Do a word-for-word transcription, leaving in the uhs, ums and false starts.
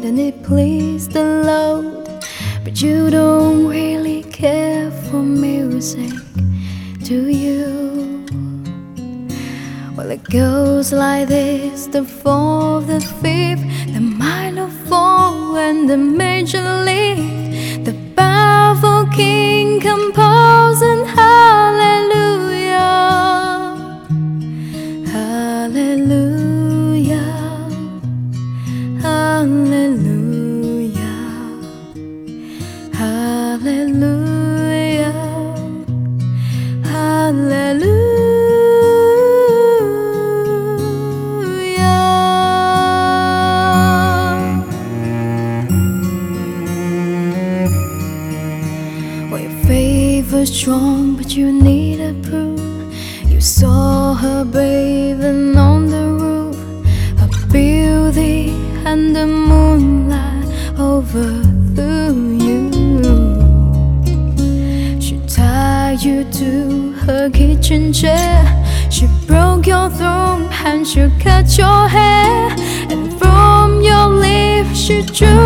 sweet and it pleased the Lord. But you don't really care for music, do you? Well, it goes like this: the fourth, the fifth, the minor fall, and the major lift. The powerful King composing hallelujah, hallelujah, hallelujah, hallelujah, hallelujah. Faith was strong, but you needed proof. You saw her bathing on the roof, her beauty and the moonlight overthrew you. She tied you to her kitchen chair, she broke your throne and she cut your hair, and from your lips she drew